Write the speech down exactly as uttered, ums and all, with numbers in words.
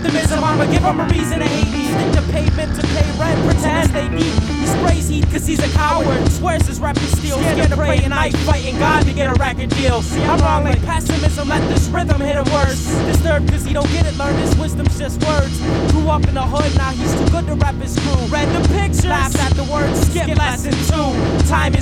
Pessimism, I'ma give him a reason to hate me. Stick to pavement to pay rent, pretend to stay neat. He sprays heat cause he's a coward, swears his rap is steel. Scared to pray and night, fighting God to get a record deal. See, I'm wrong like pessimism, let this rhythm hit him worse. Disturbed cause he don't get it, learn his wisdom's just words. Grew up in the hood, now he's too good to rap his crew. Read the pictures, laughed at the words, skip lesson two. Time is